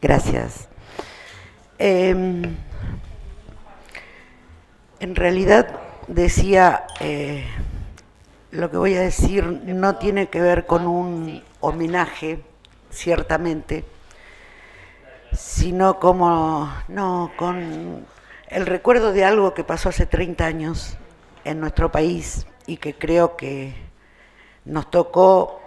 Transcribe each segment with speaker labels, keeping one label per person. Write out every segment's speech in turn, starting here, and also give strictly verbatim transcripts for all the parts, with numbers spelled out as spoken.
Speaker 1: Gracias. Eh, en realidad, decía, eh, lo que voy a decir no tiene que ver con un homenaje, ciertamente, sino como, no, con el recuerdo de algo que pasó hace treinta años en nuestro país y que creo que nos tocó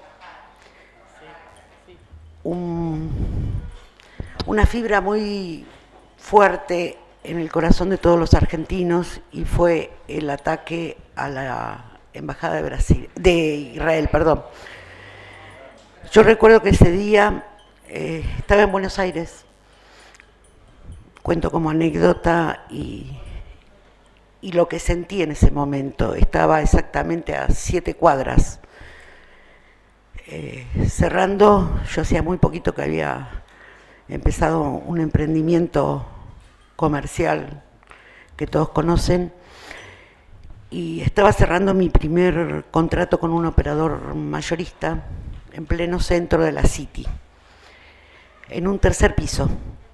Speaker 1: un, una fibra muy fuerte en el corazón de todos los argentinos, y fue el ataque a la embajada de Brasil, de Israel, perdón. Yo recuerdo que ese día eh, estaba en Buenos Aires, cuento como anécdota, y, y lo que sentí en ese momento. Estaba exactamente a siete cuadras, eh, cerrando. Yo hacía muy poquito que había empezado un emprendimiento comercial que todos conocen, y estaba cerrando mi primer contrato con un operador mayorista en pleno centro de la City, en un tercer piso.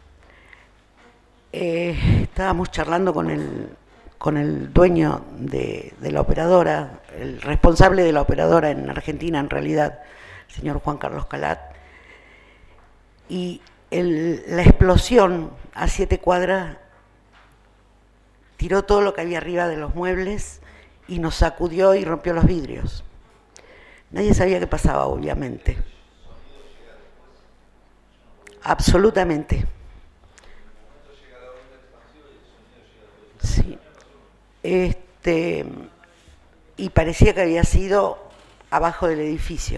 Speaker 1: Eh, estábamos charlando con el, con el dueño de, de la operadora, el responsable de la operadora en Argentina, en realidad, el señor Juan Carlos Calat, y el, la explosión a siete cuadras tiró todo lo que había arriba de los muebles y nos sacudió y rompió los vidrios. Nadie sabía qué pasaba, obviamente. Absolutamente. Sí. Este, y parecía que había sido abajo del edificio.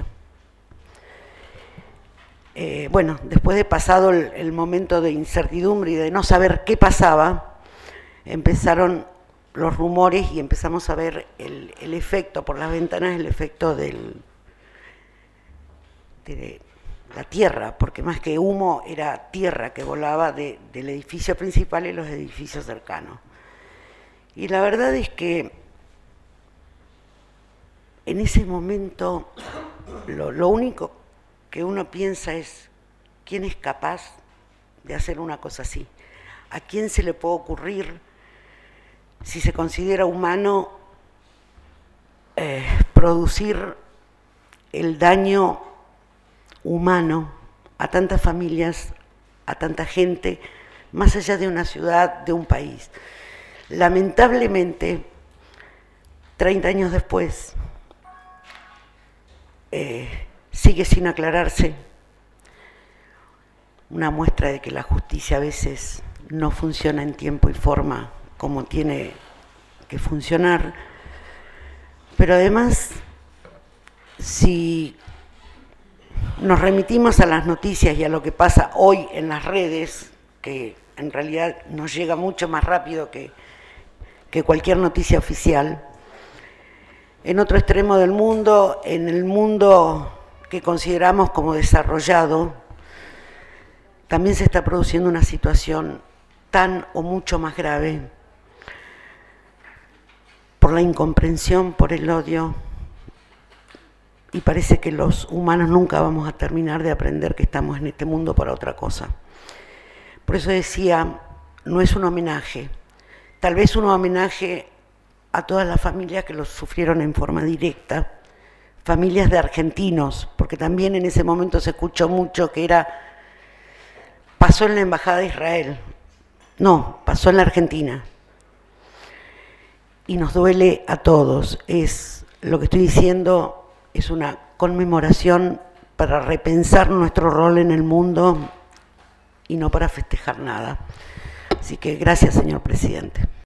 Speaker 1: Eh, bueno, después de pasado el, el momento de incertidumbre y de no saber qué pasaba, empezaron los rumores y empezamos a ver el, el efecto por las ventanas, el efecto del, de la tierra, porque más que humo era tierra que volaba de, del edificio principal y los edificios cercanos. Y la verdad es que en ese momento lo, lo único que uno piensa es: ¿quién es capaz de hacer una cosa así? ¿A quién se le puede ocurrir, si se considera humano, eh, producir el daño humano a tantas familias, a tanta gente, más allá de una ciudad, de un país? Lamentablemente, treinta años después, eh, sigue sin aclararse, una muestra de que la justicia a veces no funciona en tiempo y forma como tiene que funcionar. Pero además, si nos remitimos a las noticias y a lo que pasa hoy en las redes, que en realidad nos llega mucho más rápido que, que cualquier noticia oficial, en otro extremo del mundo, en el mundo que consideramos como desarrollado, también se está produciendo una situación tan o mucho más grave, por la incomprensión, por el odio, y parece que los humanos nunca vamos a terminar de aprender que estamos en este mundo para otra cosa. Por eso decía, no es un homenaje, tal vez un homenaje a todas las familias que los sufrieron en forma directa, familias de argentinos, porque también en ese momento se escuchó mucho que era, pasó en la embajada de Israel. No, pasó en la Argentina. Y nos duele a todos. Es, lo que estoy diciendo es una conmemoración para repensar nuestro rol en el mundo y no para festejar nada. Así que gracias, señor presidente.